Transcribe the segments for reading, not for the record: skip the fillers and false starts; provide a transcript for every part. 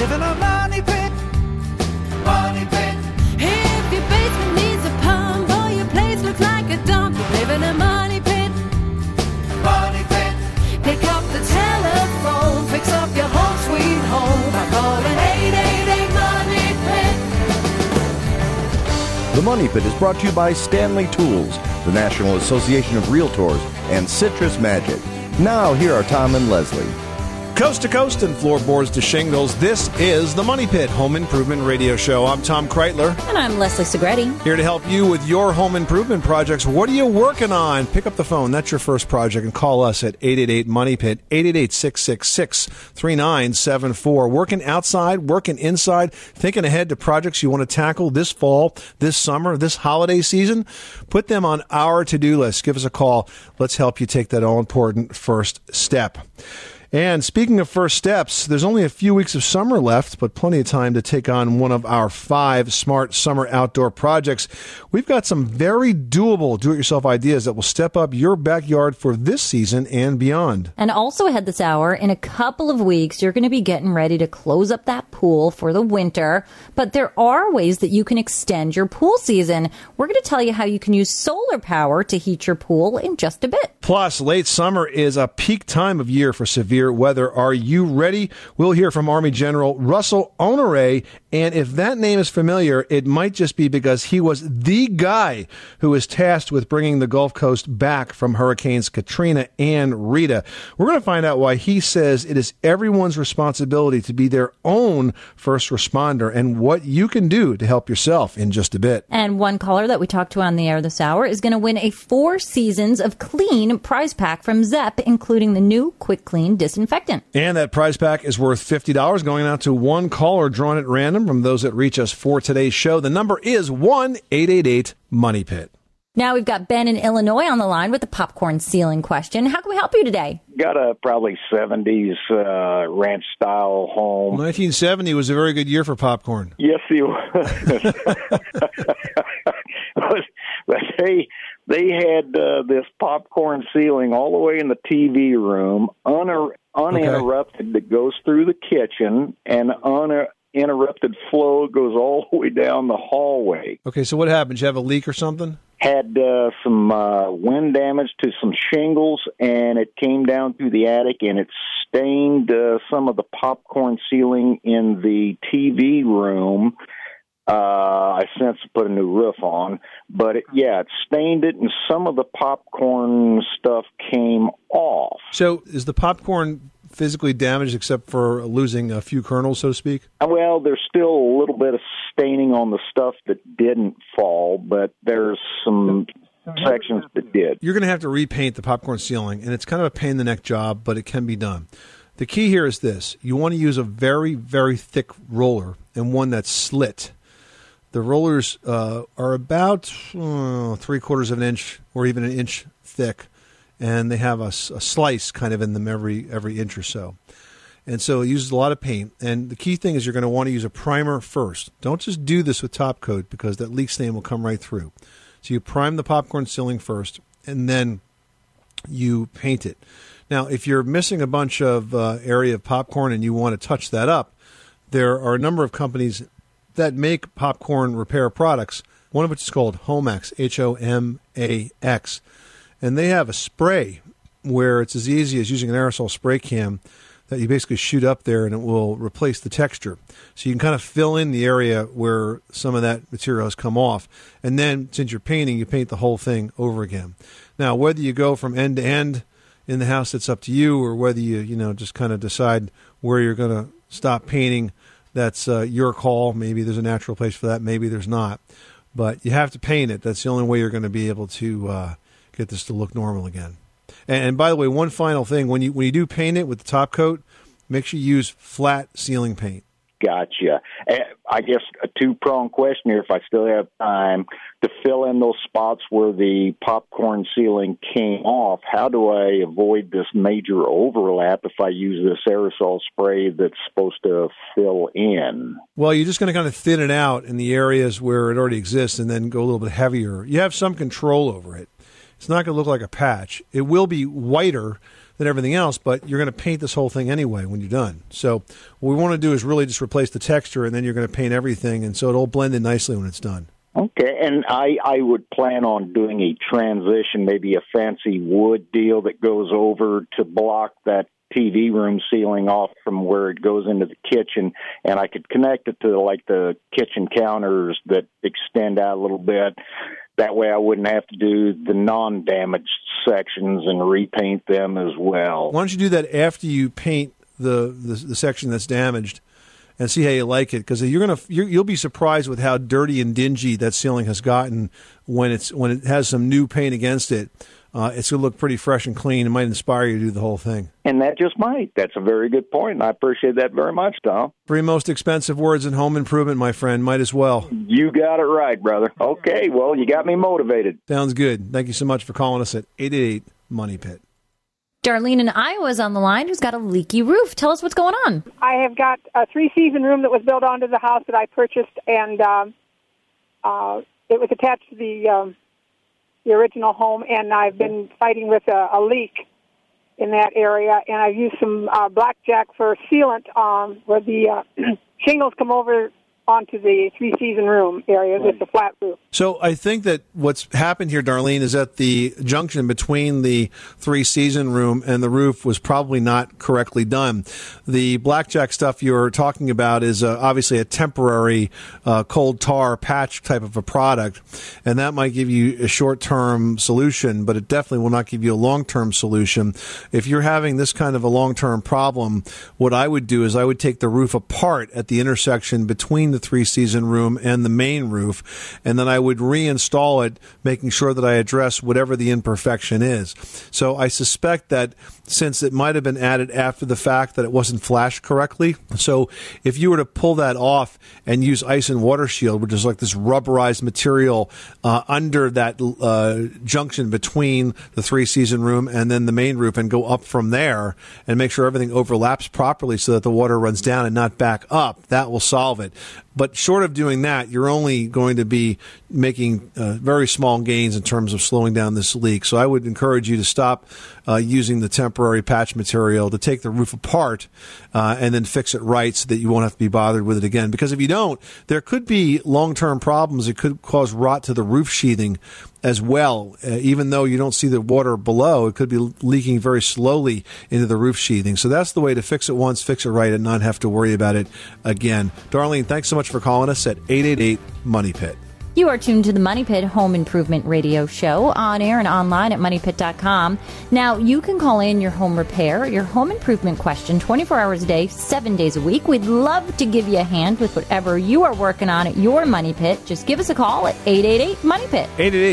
live in a money pit. Money pit. If your basement needs a pump or your place looks like a dump, you live in a money pit. Money pit. Pick up the telephone, fix up your home sweet home by calling 888 Money Pit. The Money Pit is brought to you by Stanley Tools, the National Association of Realtors, and Citrus Magic. Now, here are Tom and Leslie. Coast to coast and floorboards to shingles, this is the Money Pit Home Improvement Radio Show. I'm Tom Kreitler. And I'm Leslie Segretti. Here to help you with your home improvement projects. What are you working on? Pick up the phone. That's your first project. And call us at 888-MONEY-PIT, 888-666-3974. Working outside, working inside, thinking ahead to projects you want to tackle this fall, this summer, this holiday season. Put them on our to-do list. Give us a call. Let's help you take that all-important first step. And speaking of first steps, there's only a few weeks of summer left, but plenty of time to take on one of our 5 smart summer outdoor projects. We've got some very doable do-it-yourself ideas that will step up your backyard for this season and beyond. And also ahead this hour, in a couple of weeks, you're going to be getting ready to close up that pool for the winter. But there are ways that you can extend your pool season. We're going to tell you how you can use solar power to heat your pool in just a bit. Plus, late summer is a peak time of year for severe weather. Are you ready? We'll hear from Army General Russell Honore, and if that name is familiar, it might just be because he was the guy who was tasked with bringing the Gulf Coast back from Hurricanes Katrina and Rita. We're going to find out why he says it is everyone's responsibility to be their own first responder and what you can do to help yourself in just a bit. And one caller that we talked to on the air this hour is going to win a 4 seasons of clean prize pack from Zep, including the new Quick Clean disinfectant. And that prize pack is worth $50, going out to one caller drawn at random from those that reach us for today's show. The number is 1-888-MONEY-PIT. Now we've got Ben in Illinois on the line with the popcorn ceiling question. How can we help you today? Got a probably 70s ranch-style home. 1970 was a very good year for popcorn. Yes, it was. But they had this popcorn ceiling all the way in the TV room, uninterrupted, that goes through the kitchen, and uninterrupted flow goes all the way down the hallway. Okay, so what happened? Did you have a leak or something? Had some wind damage to some shingles, and it came down through the attic, and it stained some of the popcorn ceiling in the TV room. I since put a new roof on, but it stained it, and some of the popcorn stuff came off. So is the popcorn physically damaged except for losing a few kernels, so to speak? Well, there's still a little bit of staining on the stuff that didn't fall, but there's some sections that did. You're going to have to repaint the popcorn ceiling, and it's kind of a pain in the neck job, but it can be done. The key here is this. You want to use a very, very thick roller and one that's slit. The rollers are about 3/4 of an inch or even an inch thick, and they have a slice kind of in them every inch or so. And so it uses a lot of paint. And the key thing is you're going to want to use a primer first. Don't just do this with top coat because that leak stain will come right through. So you prime the popcorn ceiling first, and then you paint it. Now, if you're missing a bunch of area of popcorn and you want to touch that up, there are a number of companies that make popcorn repair products, one of which is called Homax, Homax. And they have a spray where it's as easy as using an aerosol spray can that you basically shoot up there and it will replace the texture. So you can kind of fill in the area where some of that material has come off. And then since you're painting, you paint the whole thing over again. Now, whether you go from end to end in the house, it's up to you, or whether you just kind of decide where you're going to stop painting, that's your call. Maybe there's a natural place for that. Maybe there's not. But you have to paint it. That's the only way you're going to be able to get this to look normal again. And by the way, one final thing. When you do paint it with the top coat, make sure you use flat ceiling paint. Gotcha. I guess a two-pronged question here, if I still have time, to fill in those spots where the popcorn ceiling came off. How do I avoid this major overlap if I use this aerosol spray that's supposed to fill in? Well, you're just going to kind of thin it out in the areas where it already exists and then go a little bit heavier. You have some control over it. It's not going to look like a patch. It will be whiter than everything else, but you're going to paint this whole thing anyway when you're done. So what we want to do is really just replace the texture, and then you're going to paint everything, and so it'll blend in nicely when it's done. Okay, and I would plan on doing a transition, maybe a fancy wood deal that goes over to block that TV room ceiling off from where it goes into the kitchen, and I could connect it to like the kitchen counters that extend out a little bit. That way I wouldn't have to do the non-damaged sections and repaint them as well. Why don't you do that after you paint the section that's damaged and see how you like it? Because you'll be surprised with how dirty and dingy that ceiling has gotten when it has some new paint against it. It's going to look pretty fresh and clean. It might inspire you to do the whole thing. And that just might. That's a very good point, and I appreciate that very much, Tom. Three most expensive words in home improvement, my friend. Might as well. You got it right, brother. Okay, well, you got me motivated. Sounds good. Thank you so much for calling us at 888-MONEY-PIT. Darlene in Iowa is on the line who's got a leaky roof. Tell us what's going on. I have got a 3-season room that was built onto the house that I purchased, and it was attached to the original home, and I've been fighting with a leak in that area, and I've used some blackjack for sealant where the shingles come over onto the 3-season room area with the flat roof. So I think that what's happened here, Darlene, is that the junction between the 3-season room and the roof was probably not correctly done. The blackjack stuff you're talking about is obviously a temporary cold tar patch type of a product, and that might give you a short-term solution, but it definitely will not give you a long-term solution. If you're having this kind of a long-term problem, what I would do is I would take the roof apart at the intersection between the 3-season room and the main roof, and then I would reinstall it, making sure that I address whatever the imperfection is. So I suspect that since it might have been added after the fact, that it wasn't flashed correctly. So if you were to pull that off and use ice and water shield, which is like this rubberized material under that junction between the 3-season room and then the main roof, and go up from there and make sure everything overlaps properly so that the water runs down and not back up, that will solve it. But short of doing that, you're only going to be making very small gains in terms of slowing down this leak. So I would encourage you to stop using the temporary patch material, to take the roof apart and then fix it right so that you won't have to be bothered with it again. Because if you don't, there could be long-term problems. It could cause rot to the roof sheathing as well. Even though you don't see the water below, it could be leaking very slowly into the roof sheathing. So that's the way to fix it once, fix it right, and not have to worry about it again. Darlene, thanks so much for calling us at 888-MONEY-PIT. You are tuned to the Money Pit Home Improvement Radio Show, on air and online at MoneyPit.com. Now, you can call in your home repair, your home improvement question 24 hours a day, 7 days a week. We'd love to give you a hand with whatever you are working on at your Money Pit. Just give us a call at 888-MONEY-PIT.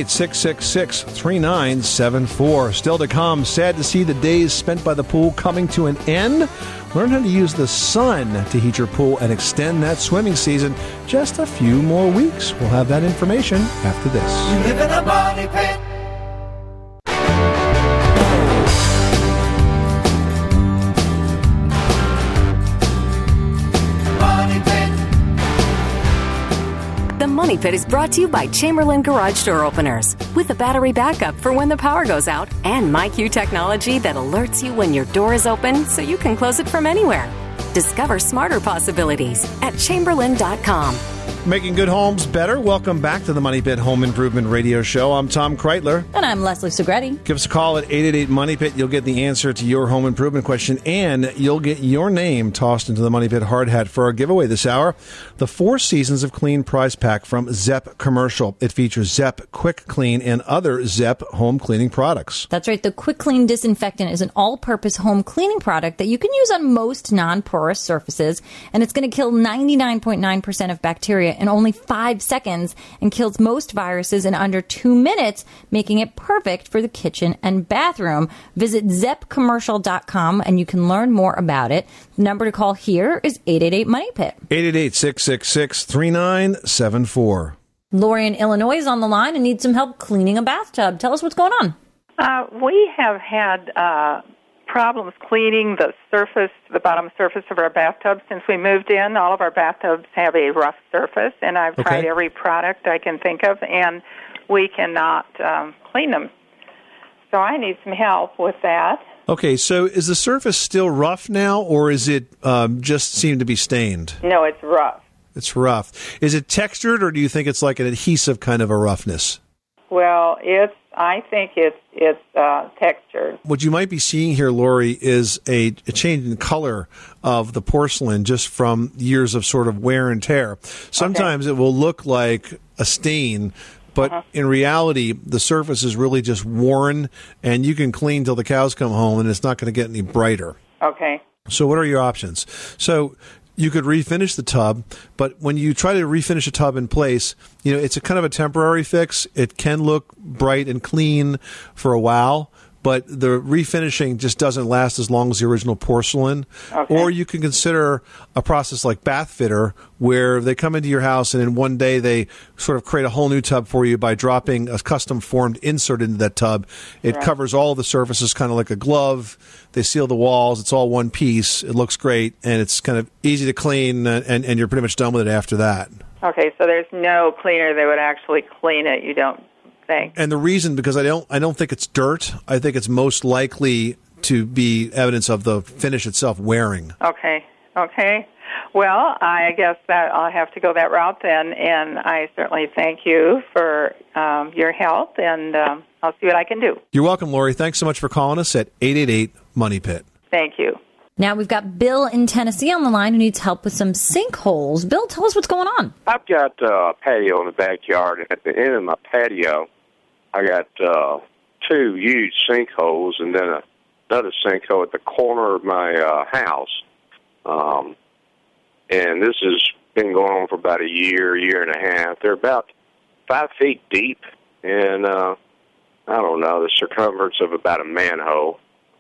888-666-3974. Still to come, sad to see the days spent by the pool coming to an end. Learn how to use the sun to heat your pool and extend that swimming season just a few more weeks. We'll have that information after this. You live in a money pit. Money pit. The Money Pit is brought to you by Chamberlain Garage Door Openers, with a battery backup for when the power goes out, and MyQ technology that alerts you when your door is open so you can close it from anywhere. Discover smarter possibilities at Chamberlain.com. Making good homes better. Welcome back to the Money Pit Home Improvement Radio Show. I'm Tom Kreitler. And I'm Leslie Segretti. Give us a call at 888-MONEY-PIT. You'll get the answer to your home improvement question, and you'll get your name tossed into the Money Pit hard hat for our giveaway this hour. The 4 Seasons of Clean prize pack from Zep Commercial. It features Zep Quick Clean and other Zep home cleaning products. That's right. The Quick Clean Disinfectant is an all-purpose home cleaning product that you can use on most non-porous surfaces, and it's going to kill 99.9% of bacteria in only 5 seconds and kills most viruses in under 2 minutes, making it perfect for the kitchen and bathroom. Visit zepcommercial.com and you can learn more about it. The number to call here is 888-MONEY-PIT. 888-666-3974. Lori in Illinois is on the line and needs some help cleaning a bathtub. Tell us what's going on. We have had problems cleaning the bottom surface of our bathtub since we moved in. All of our bathtubs have a rough surface, and I've tried every product I can think of, and we cannot clean them. So I need some help with that. Okay, so is the surface still rough now, or is it just seem to be stained? No, it's rough. It's rough. Is it textured, or do you think it's like an adhesive kind of a roughness? Well, I think it's textured. What you might be seeing here, Lori, is a change in color of the porcelain just from years of sort of wear and tear. Sometimes it will look like a stain, but in reality, the surface is really just worn, and you can clean till the cows come home, and it's not going to get any brighter. Okay. So what are your options? So you could refinish the tub, but when you try to refinish a tub in place, it's a kind of a temporary fix. It can look bright and clean for a while, but the refinishing just doesn't last as long as the original porcelain. Okay. Or you can consider a process like Bath Fitter, where they come into your house and in one day they sort of create a whole new tub for you by dropping a custom formed insert into that tub. It covers all the surfaces kind of like a glove. They seal the walls. It's all one piece. It looks great, and it's kind of easy to clean, and you're pretty much done with it after that. Okay, so there's no cleaner that would actually clean it, you don't think? And the reason, because I don't think it's dirt. I think it's most likely to be evidence of the finish itself wearing. Okay. Well, I guess that I'll have to go that route then, and I certainly thank you for your help, and I'll see what I can do. You're welcome, Lori. Thanks so much for calling us at 888-MONEY-PIT. Thank you. Now we've got Bill in Tennessee on the line who needs help with some sinkholes. Bill, tell us what's going on. I've got a patio in the backyard, and at the end of my patio, I got two huge sinkholes and then another sinkhole at the corner of my house. And this has been going on for about a year and a half. They're about 5 feet deep, and I don't know, the circumference of about a manhole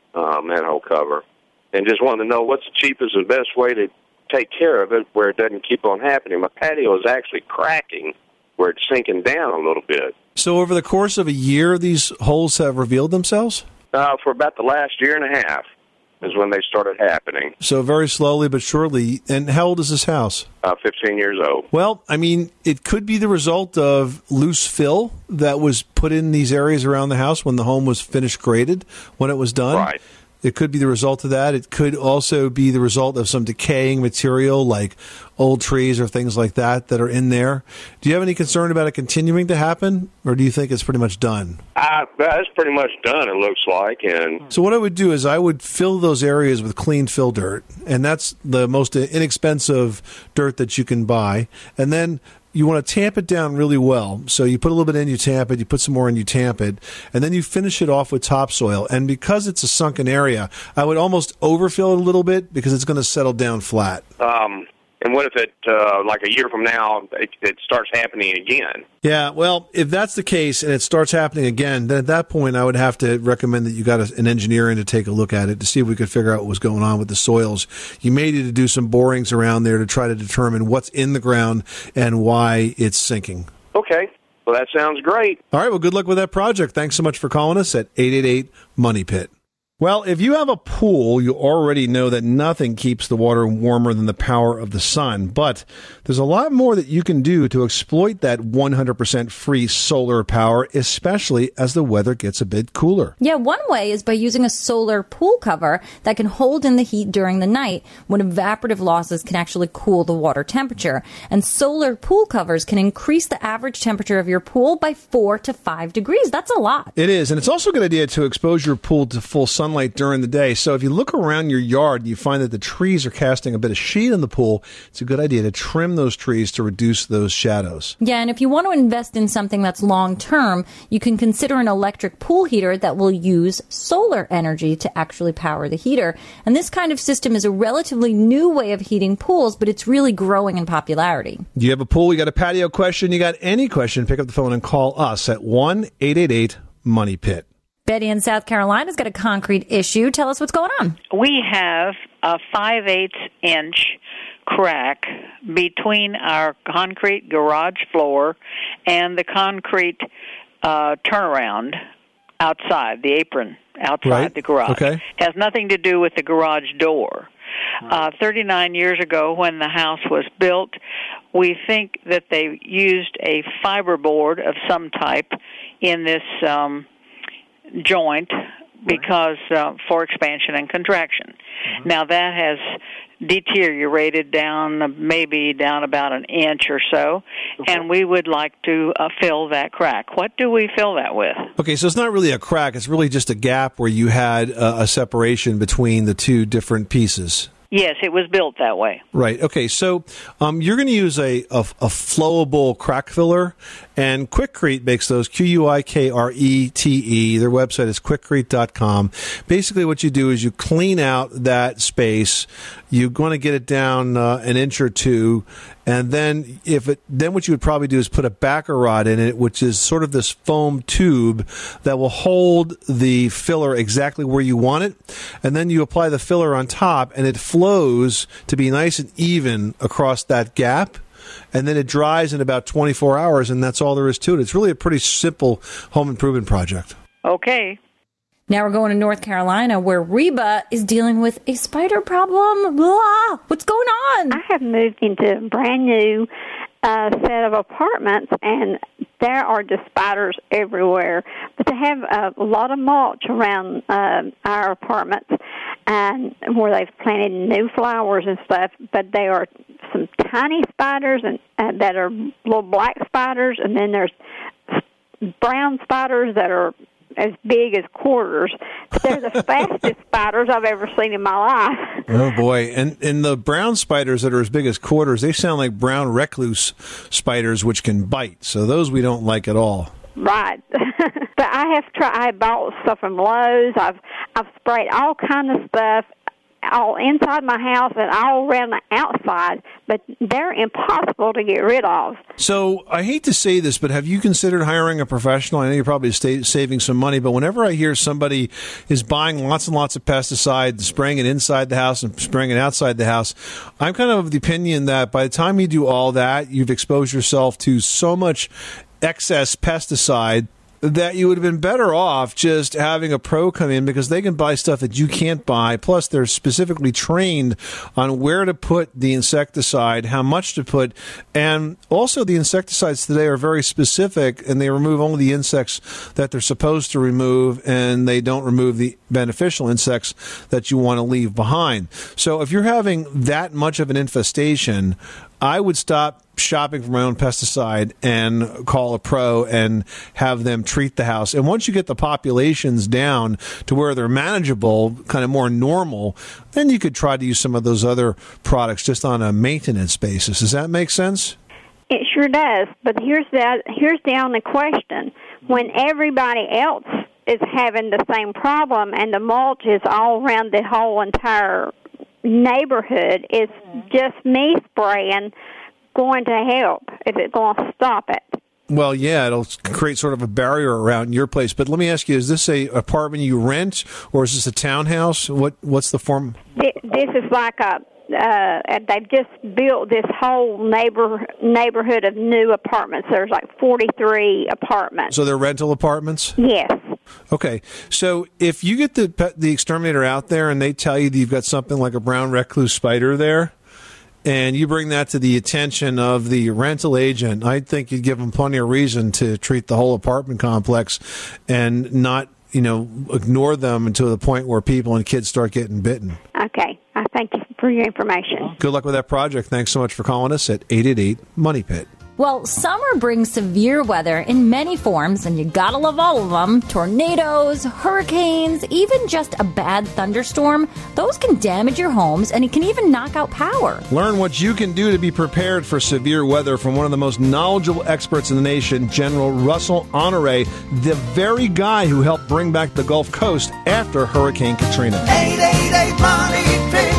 cover. And just wanted to know what's the cheapest and best way to take care of it where it doesn't keep on happening. My patio is actually cracking where it's sinking down a little bit. So over the course of a year, these holes have revealed themselves? For about the last year and a half is when they started happening. So very slowly but surely. And how old is this house? 15 years old. Well, I mean, it could be the result of loose fill that was put in these areas around the house when the home was finished graded, when it was done. Right. It could be the result of that. It could also be the result of some decaying material like old trees or things like that are in there. Do you have any concern about it continuing to happen, or do you think it's pretty much done? It's pretty much done, it looks like. And so what I would do is I would fill those areas with clean fill dirt, and that's the most inexpensive dirt that you can buy. And then you want to tamp it down really well. So you put a little bit in, you tamp it, you put some more in, you tamp it, and then you finish it off with topsoil. And because it's a sunken area, I would almost overfill it a little bit because it's going to settle down flat. And what if it, like a year from now, it starts happening again? Yeah, well, if that's the case and it starts happening again, then at that point I would have to recommend that you got an engineer in to take a look at it to see if we could figure out what was going on with the soils. You may need to do some borings around there to try to determine what's in the ground and why it's sinking. Okay. Well, that sounds great. All right, well, good luck with that project. Thanks so much for calling us at 888-MONEY-PIT. Well, if you have a pool, you already know that nothing keeps the water warmer than the power of the sun. But there's a lot more that you can do to exploit that 100% free solar power, especially as the weather gets a bit cooler. Yeah, one way is by using a solar pool cover that can hold in the heat during the night when evaporative losses can actually cool the water temperature. And solar pool covers can increase the average temperature of your pool by 4 to 5 degrees. That's a lot. It is, and it's also a good idea to expose your pool to full sunlight during the day. So if you look around your yard and you find that the trees are casting a bit of shade in the pool, it's a good idea to trim those trees to reduce those shadows. Yeah, and if you want to invest in something that's long-term, you can consider an electric pool heater that will use solar energy to actually power the heater. And this kind of system is a relatively new way of heating pools, but it's really growing in popularity. Do you have a pool? You got a patio question? You got any question? Pick up the phone and call us at 1-888-MONEY-PIT. Betty in South Carolina's got a concrete issue. Tell us what's going on. We have a 5/8-inch crack between our concrete garage floor and the concrete turnaround outside, the apron outside the garage. Okay. Has nothing to do with the garage door. 39 years ago when the house was built, we think that they used a fiberboard of some type in this joint, because for expansion and contraction. Now that has deteriorated down, maybe down about an inch or so, and we would like to fill that crack. What do we fill that with? Okay, so it's not really a crack. It's really just a gap where you had a separation between the two different pieces. Yes, it was built that way. Right. Okay, so you're going to use a flowable crack filler, and Quikrete makes those, Quikrete. Their website is quikrete.com. Basically what you do is you clean out that space. You're going to get it down an inch or two, and then what you would probably do is put a backer rod in it, which is sort of this foam tube that will hold the filler exactly where you want it, and then you apply the filler on top, and it flows to be nice and even across that gap, and then it dries in about 24 hours, and that's all there is to it. It's really a pretty simple home improvement project. Okay. Now we're going to North Carolina, where Reba is dealing with a spider problem. Blah! What's going on? I have moved into a brand new set of apartments, and there are just spiders everywhere. But they have a lot of mulch around our apartments, and where they've planted new flowers and stuff. But they are some tiny spiders and that are little black spiders, and then there's brown spiders that are as big as quarters. They're the fastest spiders I've ever seen in my life. Oh, boy. And the brown spiders that are as big as quarters, they sound like brown recluse spiders, which can bite. So those we don't like at all. Right. But I bought stuff from Lowe's. I've sprayed all kind of stuff all inside my house and all around the outside, but they're impossible to get rid of. So I hate to say this, but have you considered hiring a professional? I know you're probably saving some money, but whenever I hear somebody is buying lots and lots of pesticide, spraying it inside the house and spraying it outside the house, I'm kind of the opinion that by the time you do all that, you've exposed yourself to so much excess pesticide that you would have been better off just having a pro come in, because they can buy stuff that you can't buy. Plus, they're specifically trained on where to put the insecticide, how much to put. And also, the insecticides today are very specific, and they remove only the insects that they're supposed to remove, and they don't remove the beneficial insects that you want to leave behind. So if you're having that much of an infestation, I would stop shopping for my own pesticide and call a pro and have them treat the house. And once you get the populations down to where they're manageable, kind of more normal, then you could try to use some of those other products just on a maintenance basis. Does that make sense? It sure does. But here's the only question. When everybody else is having the same problem and the mulch is all around the whole entire neighborhood, is just me spraying going to help? Is it going to stop it? Well, yeah, it'll create sort of a barrier around your place. But let me ask you, is this a apartment you rent, or is this a townhouse? What's the form? This is like they've just built this whole neighborhood of new apartments. There's like 43 apartments. So they're rental apartments? Yes. Okay, so if you get the exterminator out there and they tell you that you've got something like a brown recluse spider there, and you bring that to the attention of the rental agent, I think you'd give them plenty of reason to treat the whole apartment complex and not, ignore them until the point where people and kids start getting bitten. Okay, I thank you for your information. Good luck with that project. Thanks so much for calling us at 888-MONEY-PIT. Well, summer brings severe weather in many forms, and you gotta love all of them. Tornadoes, hurricanes, even just a bad thunderstorm. Those can damage your homes, and it can even knock out power. Learn what you can do to be prepared for severe weather from one of the most knowledgeable experts in the nation, General Russell Honore, the very guy who helped bring back the Gulf Coast after Hurricane Katrina. 888-MONEY-PIT.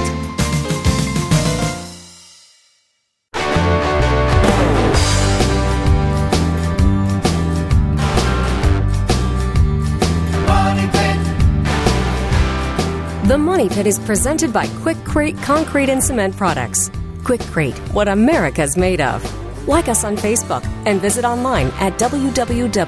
The Money Pit is presented by Quikrete Concrete and Cement Products. Quikrete, what America's made of. Like us on Facebook and visit online at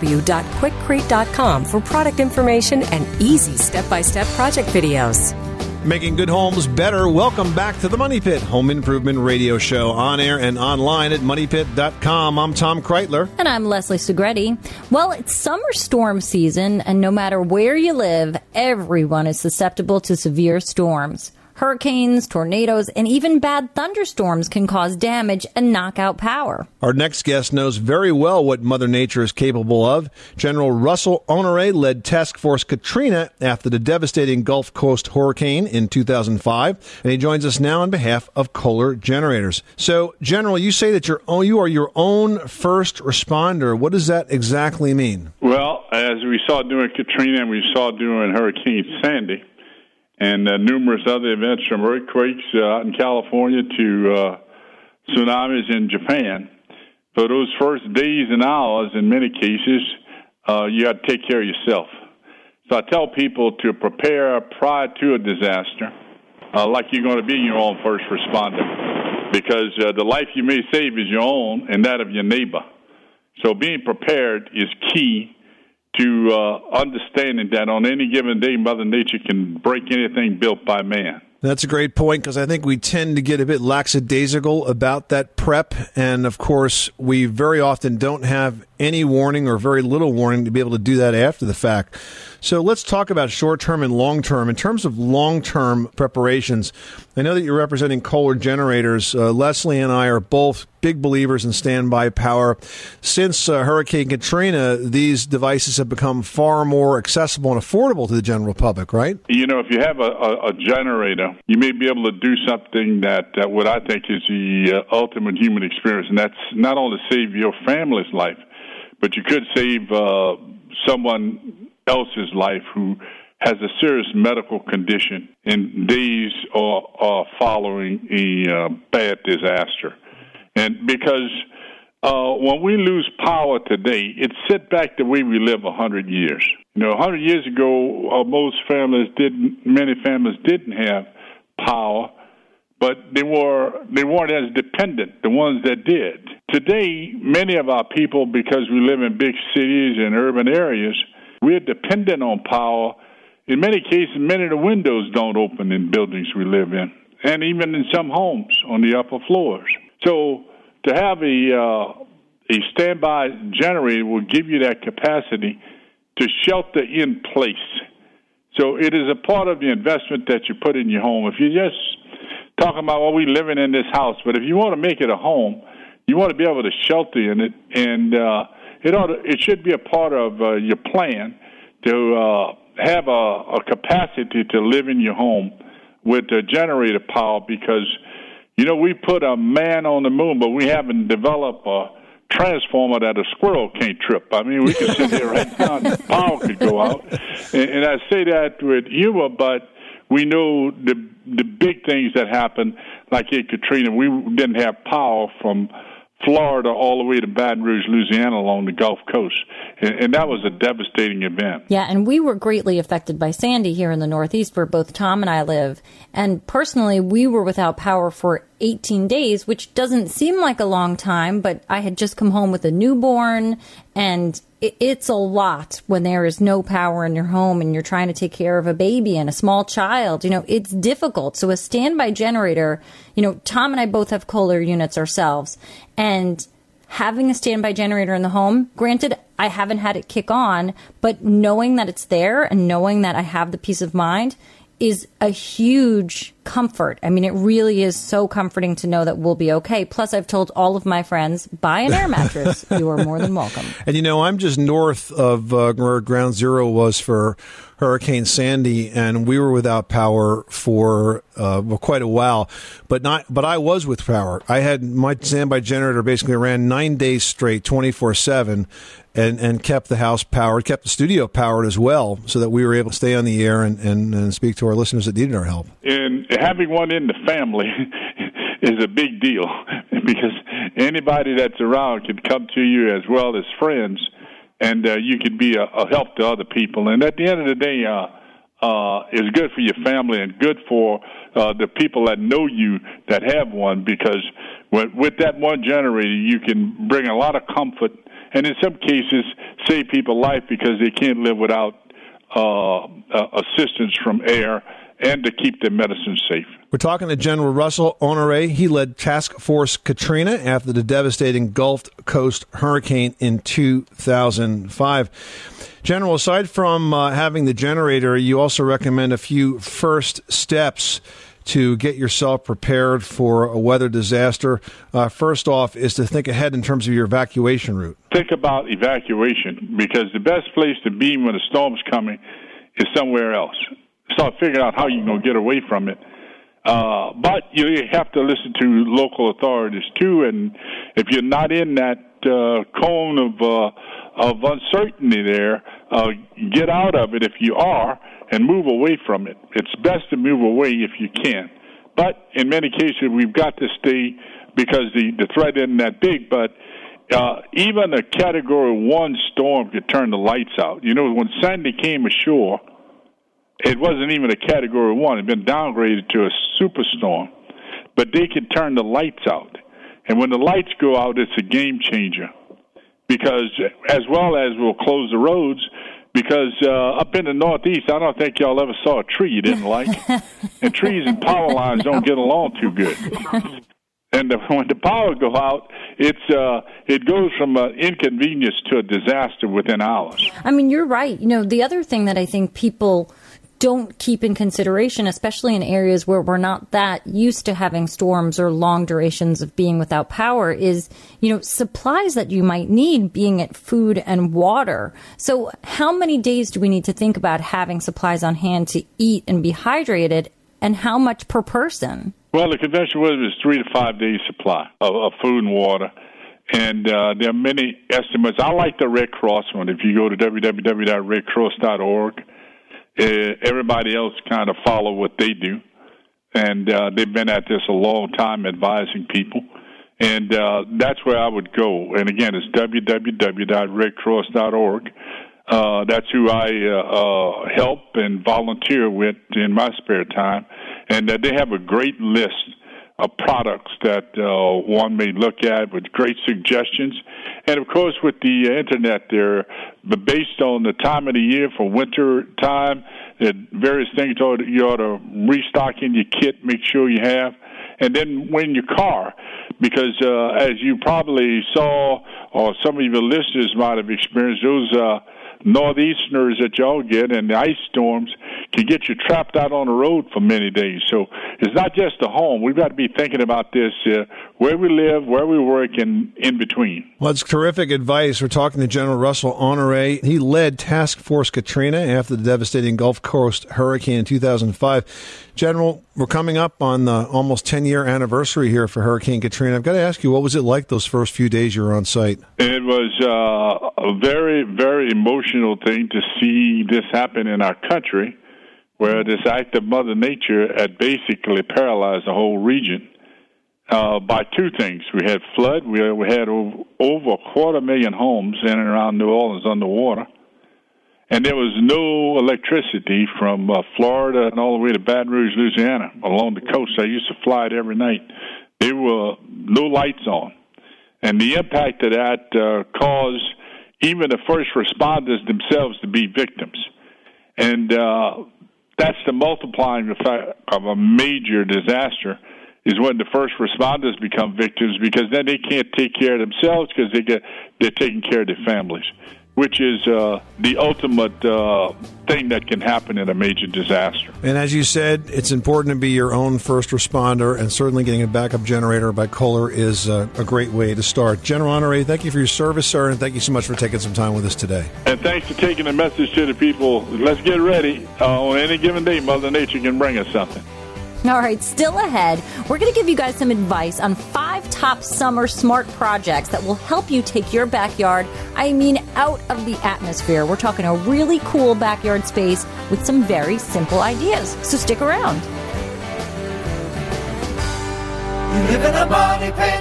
www.quikrete.com for product information and easy step-by-step project videos. Making good homes better. Welcome back to the Money Pit Home Improvement Radio Show, on air and online at moneypit.com. I'm Tom Kreitler. And I'm Leslie Segretti. Well, it's summer storm season, and no matter where you live, everyone is susceptible to severe storms. Hurricanes, tornadoes, and even bad thunderstorms can cause damage and knock out power. Our next guest knows very well what Mother Nature is capable of. General Russell Honore led Task Force Katrina after the devastating Gulf Coast hurricane in 2005, and he joins us now on behalf of Kohler Generators. So, General, you say that you are your own first responder. What does that exactly mean? Well, as we saw during Katrina and we saw during Hurricane Sandy, and numerous other events from earthquakes out in California to tsunamis in Japan. For those first days and hours, in many cases, you got to take care of yourself. So I tell people to prepare prior to a disaster, like you're going to be your own first responder, because the life you may save is your own and that of your neighbor. So being prepared is key to understanding that on any given day, Mother Nature can break anything built by man. That's a great point, because I think we tend to get a bit lackadaisical about that prep. And, of course, we very often don't have any warning or very little warning to be able to do that after the fact. So let's talk about short-term and long-term. In terms of long-term preparations, I know that you're representing Kohler Generators. Leslie and I are both big believers in standby power. Since Hurricane Katrina, these devices have become far more accessible and affordable to the general public, right? You know, if you have a generator, you may be able to do something that what I think is the ultimate human experience, and that's not only save your family's life, but you could save someone else's life who has a serious medical condition in days or following a bad disaster. And because when we lose power today, it's set back the way we live 100 years. You know, 100 years ago, many families didn't have power, but they weren't as dependent, the ones that did. Today, many of our people, because we live in big cities and urban areas, we're dependent on power. In many cases, many of the windows don't open in buildings we live in, and even in some homes on the upper floors. So to have a standby generator will give you that capacity to shelter in place. So it is a part of the investment that you put in your home. If you're just talking about, well, we're living in this house, but if you want to make it a home, you want to be able to shelter in it, and it should be a part of your plan to have a capacity to live in your home with generator power, because, you know, we put a man on the moon, but we haven't developed a transformer that a squirrel can't trip. I mean, we could sit here right now and the power could go out. And I say that with humor, but we know the big things that happened, like in Katrina. We didn't have power from Florida all the way to Baton Rouge, Louisiana, along the Gulf Coast. And that was a devastating event. Yeah, and we were greatly affected by Sandy here in the Northeast, where both Tom and I live. And personally, we were without power for 18 days, which doesn't seem like a long time, but I had just come home with a newborn, and it's a lot when there is no power in your home and you're trying to take care of a baby and a small child. You know, it's difficult. So a standby generator, you know, Tom and I both have Kohler units ourselves, and having a standby generator in the home, granted, I haven't had it kick on, but knowing that it's there and knowing that I have the peace of mind is a huge comfort. I mean, it really is so comforting to know that we'll be okay. Plus, I've told all of my friends, buy an air mattress. You are more than welcome. And, you know, I'm just north of where Ground Zero was for Hurricane Sandy, and we were without power for quite a while. But I was with power. I had my standby generator basically ran 9 days straight, 24/7, and kept the house powered, kept the studio powered as well, so that we were able to stay on the air and speak to our listeners that needed our help. And having one in the family is a big deal, because anybody that's around can come to you as well as friends, and you can be a help to other people. And at the end of the day, it's good for your family and good for the people that know you that have one, because with that one generator, you can bring a lot of comfort, and in some cases save people's life, because they can't live without assistance from air and to keep their medicine safe. We're talking to General Russell Honoré. He led Task Force Katrina after the devastating Gulf Coast hurricane in 2005. General, aside from having the generator, you also recommend a few first steps to get yourself prepared for a weather disaster. First off is to think ahead in terms of your evacuation route. Think about evacuation, because the best place to be when a storm's coming is somewhere else. Start figuring out how you're going to get away from it. But you have to listen to local authorities, too, and if you're not in that cone of uncertainty there, get out of it if you are, and move away from it. It's best to move away if you can. But in many cases, we've got to stay because the threat isn't that big. But even a Category 1 storm could turn the lights out. You know, when Sandy came ashore, it wasn't even a Category 1. It had been downgraded to a superstorm. But they could turn the lights out. And when the lights go out, it's a game changer. Because as well as we'll close the roads, because up in the Northeast, I don't think y'all ever saw a tree you didn't like. And trees and power lines don't get along too good. And when the power go out, it goes from inconvenience to a disaster within hours. I mean, you're right. You know, the other thing that I think people don't keep in consideration, especially in areas where we're not that used to having storms or long durations of being without power, is, you know, supplies that you might need, being it food and water. So how many days do we need to think about having supplies on hand to eat and be hydrated, and how much per person? Well, the conventional wisdom is 3 to 5 days supply of food and water. And there are many estimates. I like the Red Cross one. If you go to www.redcross.org, everybody else kind of follow what they do. And they've been at this a long time advising people. And that's where I would go. And again, it's www.redcross.org. That's who I help and volunteer with in my spare time. And they have a great list of products that one may look at with great suggestions. And, of course, with the Internet, they're based on the time of the year for winter time, various things you ought to restock in your kit, make sure you have. And then when your car, because as you probably saw, or some of your listeners might have experienced, those northeasterners that y'all get and the ice storms can get you trapped out on the road for many days. So it's not just a home. We've got to be thinking about this, where we live, where we work, and in between. Well, it's terrific advice. We're talking to General Russell Honoré. He led Task Force Katrina after the devastating Gulf Coast hurricane in 2005. General, we're coming up on the almost 10-year anniversary here for Hurricane Katrina. I've got to ask you, what was it like those first few days you were on site? It was a very, very emotional thing to see this happen in our country, where this act of Mother Nature had basically paralyzed the whole region by two things. We had flood. We had over 250,000 homes in and around New Orleans underwater. And there was no electricity from Florida and all the way to Baton Rouge, Louisiana, along the coast. I used to fly it every night. There were no lights on. And the impact of that caused even the first responders themselves to be victims. And that's the multiplying effect of a major disaster, is when the first responders become victims, because then they can't take care of themselves because they're taking care of their families, which is the ultimate thing that can happen in a major disaster. And as you said, it's important to be your own first responder, and certainly getting a backup generator by Kohler is a great way to start. General Honoré, thank you for your service, sir, and thank you so much for taking some time with us today. And thanks for taking the message to the people. Let's get ready. On any given day, Mother Nature can bring us something. All right, still ahead, we're going to give you guys some advice on 5 top summer smart projects that will help you take your backyard, out of the atmosphere. We're talking a really cool backyard space with some very simple ideas. So stick around. You live in a money pit.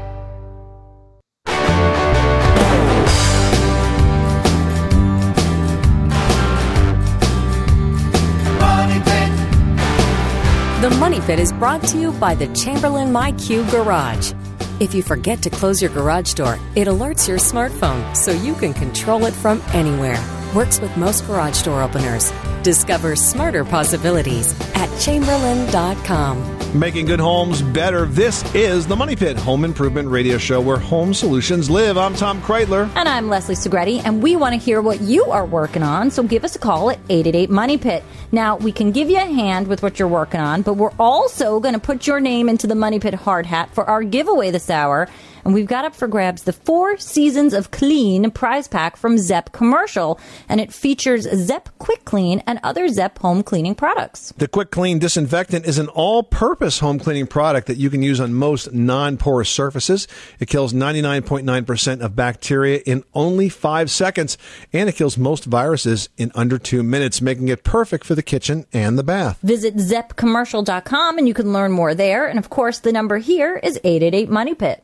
The Money Pit is brought to you by the Chamberlain MyQ Garage. If you forget to close your garage door, it alerts your smartphone so you can control it from anywhere. Works with most garage door openers. Discover smarter possibilities at Chamberlain.com. Making good homes better. This is the Money Pit Home Improvement Radio Show, where home solutions live. I'm Tom Kreitler. And I'm Leslie Segretti, and we want to hear what you are working on, so give us a call at 888-MONEY-PIT. Now, we can give you a hand with what you're working on, but we're also going to put your name into the Money Pit hard hat for our giveaway this hour. And we've got up for grabs the 4 Seasons of Clean prize pack from Zep Commercial. And it features Zep Quick Clean and other Zep home cleaning products. The Quick Clean Disinfectant is an all-purpose home cleaning product that you can use on most non-porous surfaces. It kills 99.9% of bacteria in only 5 seconds. And it kills most viruses in under 2 minutes, making it perfect for the kitchen and the bath. Visit ZepCommercial.com and you can learn more there. And of course, the number here is 888-MONEY-PIT.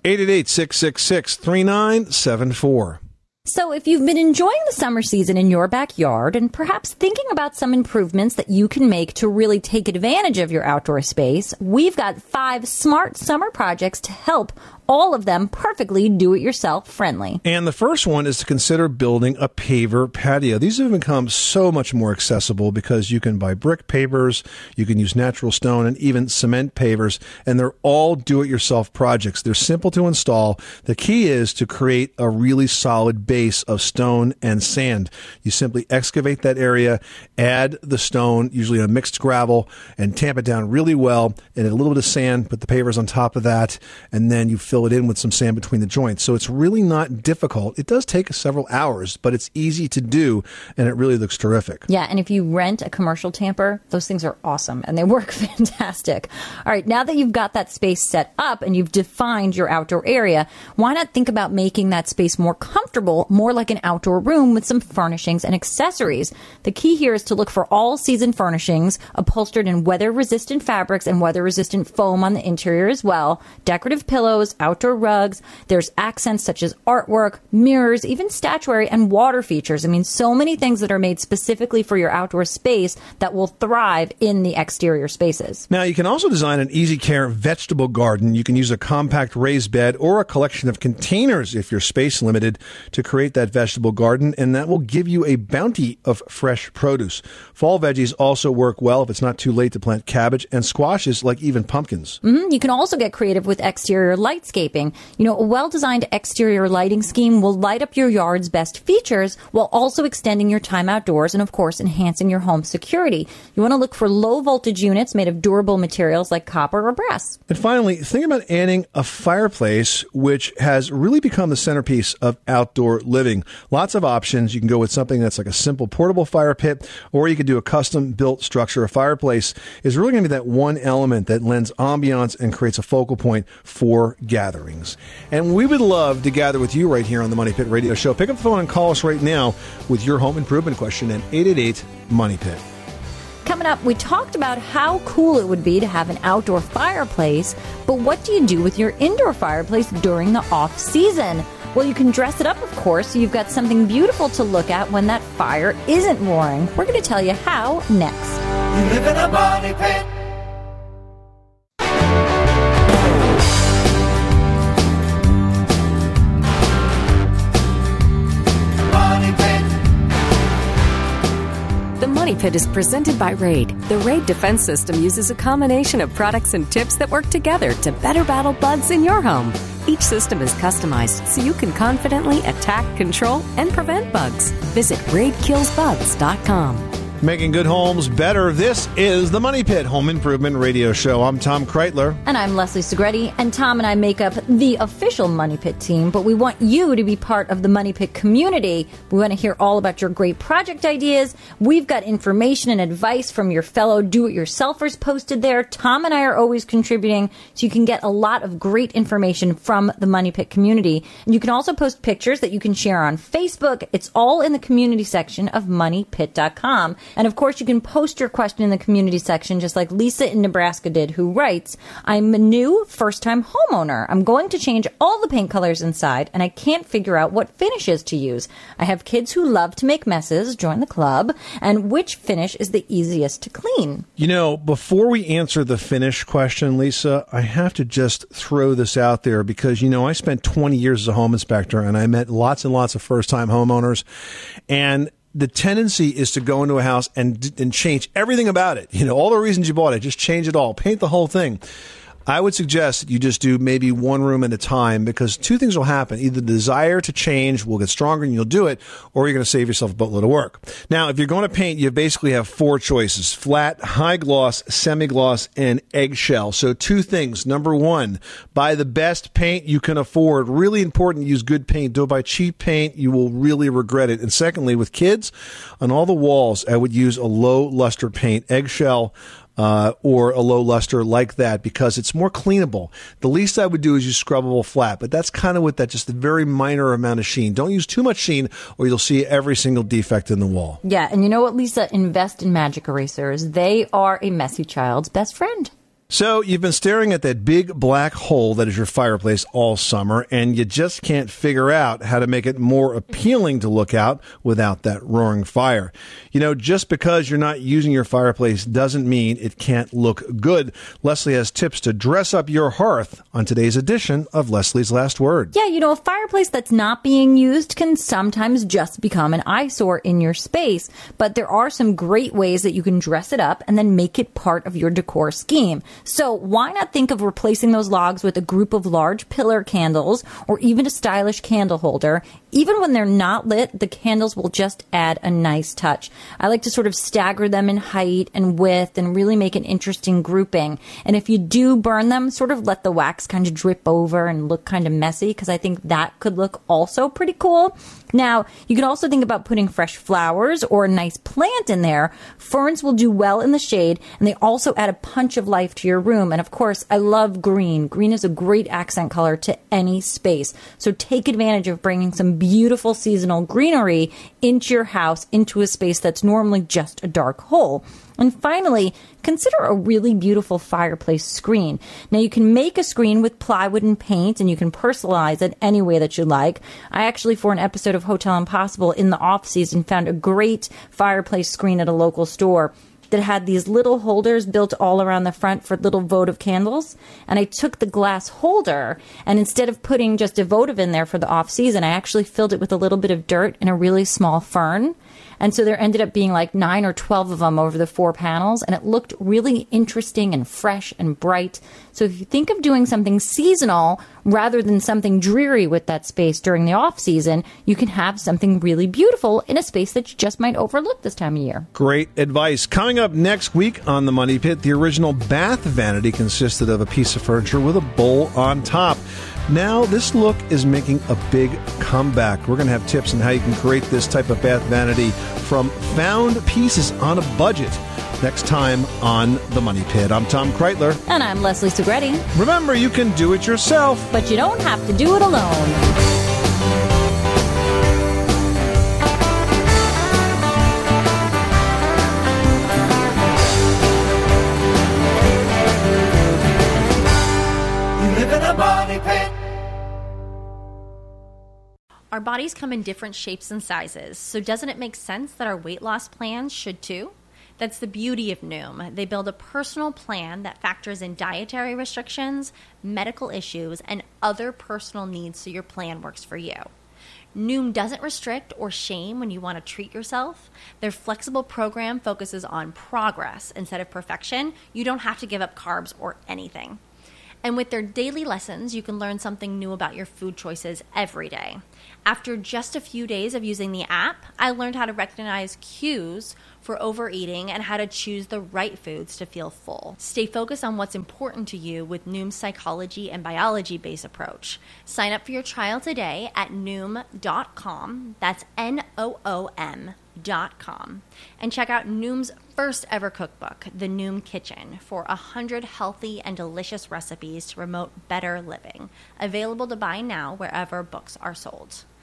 888-666-3974. So if you've been enjoying the summer season in your backyard and perhaps thinking about some improvements that you can make to really take advantage of your outdoor space, we've got 5 smart summer projects to help, all of them perfectly do-it-yourself friendly. And the first one is to consider building a paver patio. These have become so much more accessible because you can buy brick pavers, you can use natural stone, and even cement pavers, and they're all do-it-yourself projects. They're simple to install. The key is to create a really solid base of stone and sand. You simply excavate that area, add the stone, usually a mixed gravel, and tamp it down really well, and a little bit of sand, put the pavers on top of that, and then you fill it in with some sand between the joints. So it's really not difficult. It does take several hours, but it's easy to do, and it really looks terrific. Yeah, and if you rent a commercial tamper, those things are awesome, and they work fantastic. All right, now that you've got that space set up and you've defined your outdoor area, why not think about making that space more comfortable, more like an outdoor room with some furnishings and accessories? The key here is to look for all-season furnishings upholstered in weather-resistant fabrics and weather-resistant foam on the interior as well, decorative pillows, outdoor rugs. There's accents such as artwork, mirrors, even statuary and water features. I mean, so many things that are made specifically for your outdoor space that will thrive in the exterior spaces. Now, you can also design an easy care vegetable garden. You can use a compact raised bed or a collection of containers if you're space limited to create that vegetable garden, and that will give you a bounty of fresh produce. Fall veggies also work well if it's not too late to plant cabbage and squashes, like even pumpkins. You can also get creative with exterior lightscaping. You know, a well-designed exterior lighting scheme will light up your yard's best features while also extending your time outdoors and, of course, enhancing your home security. You want to look for low-voltage units made of durable materials like copper or brass. And finally, think about adding a fireplace, which has really become the centerpiece of outdoor living. Lots of options. You can go with something that's like a simple portable fire pit, or you could do a custom-built structure. A fireplace is really going to be that one element that lends ambiance and creates a focal point for gatherings. And we would love to gather with you right here on the Money Pit Radio Show. Pick up the phone and call us right now with your home improvement question at 888-MONEY-PIT. Coming up, we talked about how cool it would be to have an outdoor fireplace, but what do you do with your indoor fireplace during the off-season? Well, you can dress it up, of course, so you've got something beautiful to look at when that fire isn't roaring. We're going to tell you how next. You live in a money pit. The Money Pit is presented by Raid. The Raid Defense System uses a combination of products and tips that work together to better battle bugs in your home. Each system is customized so you can confidently attack, control, and prevent bugs. Visit RaidKillsBugs.com. Making good homes better. This is the Money Pit Home Improvement Radio Show. I'm Tom Kreitler. And I'm Leslie Segretti. And Tom and I make up the official Money Pit team, but we want you to be part of the Money Pit community. We want to hear all about your great project ideas. We've got information and advice from your fellow do-it-yourselfers posted there. Tom and I are always contributing, so you can get a lot of great information from the Money Pit community. And you can also post pictures that you can share on Facebook. It's all in the community section of moneypit.com. And of course, you can post your question in the community section, just like Lisa in Nebraska did, who writes, I'm a new first-time homeowner. I'm going to change all the paint colors inside, and I can't figure out what finishes to use. I have kids who love to make messes, join the club, and which finish is the easiest to clean? You know, before we answer the finish question, Lisa, I have to just throw this out there because, you know, I spent 20 years as a home inspector, and I met lots and lots of first-time homeowners, and the tendency is to go into a house and change everything about it. All the reasons you bought it, just change it all, paint the whole thing. I would suggest that you just do maybe one room at a time, because two things will happen. Either the desire to change will get stronger and you'll do it, or you're going to save yourself a boatload of work. Now, if you're going to paint, you basically have four choices: flat, high gloss, semi-gloss, and eggshell. So two things. Number one, buy the best paint you can afford. Really important to use good paint. Don't buy cheap paint. You will really regret it. And secondly, with kids, on all the walls, I would use a low luster paint, eggshell, or a low luster like that, because it's more cleanable. The least I would do is use scrubbable flat, but that's kind of with that, just a very minor amount of sheen. Don't use too much sheen or you'll see every single defect in the wall. Yeah, and you know what, Lisa? Invest in magic erasers. They are a messy child's best friend. So you've been staring at that big black hole that is your fireplace all summer, and you just can't figure out how to make it more appealing to look out without that roaring fire. Just because you're not using your fireplace doesn't mean it can't look good. Leslie has tips to dress up your hearth on today's edition of Leslie's Last Word. Yeah, a fireplace that's not being used can sometimes just become an eyesore in your space, but there are some great ways that you can dress it up and then make it part of your decor scheme. So why not think of replacing those logs with a group of large pillar candles or even a stylish candle holder? Even when they're not lit, the candles will just add a nice touch. I like to sort of stagger them in height and width and really make an interesting grouping. And if you do burn them, sort of let the wax kind of drip over and look kind of messy, because I think that could look also pretty cool. Now, you can also think about putting fresh flowers or a nice plant in there. Ferns will do well in the shade, and they also add a punch of life to your room. And of course, I love green. Green is a great accent color to any space. So take advantage of bringing some beautiful seasonal greenery into your house, into a space that's normally just a dark hole. And finally, consider a really beautiful fireplace screen. Now, you can make a screen with plywood and paint, and you can personalize it any way that you like. I actually, for an episode of Hotel Impossible in the off-season, found a great fireplace screen at a local store that had these little holders built all around the front for little votive candles. And I took the glass holder, and instead of putting just a votive in there for the off-season, I actually filled it with a little bit of dirt and a really small fern. And so there ended up being like 9 or 12 of them over the 4 panels, and it looked really interesting and fresh and bright. So if you think of doing something seasonal rather than something dreary with that space during the off season, you can have something really beautiful in a space that you just might overlook this time of year. Great advice. Coming up next week on The Money Pit, the original bath vanity consisted of a piece of furniture with a bowl on top. Now, this look is making a big comeback. We're going to have tips on how you can create this type of bath vanity from found pieces on a budget next time on The Money Pit. I'm Tom Kreitler. And I'm Leslie Segretti. Remember, you can do it yourself, but you don't have to do it alone. Our bodies come in different shapes and sizes, so doesn't it make sense that our weight loss plans should too? That's the beauty of Noom. They build a personal plan that factors in dietary restrictions, medical issues, and other personal needs so your plan works for you. Noom doesn't restrict or shame when you want to treat yourself. Their flexible program focuses on progress instead of perfection. You don't have to give up carbs or anything. And with their daily lessons, you can learn something new about your food choices every day. After just a few days of using the app, I learned how to recognize cues for overeating and how to choose the right foods to feel full. Stay focused on what's important to you with Noom's psychology and biology-based approach. Sign up for your trial today at Noom.com. That's Noom.com. And check out Noom's first ever cookbook, The Noom Kitchen, for 100 healthy and delicious recipes to promote better living. Available to buy now wherever books are sold.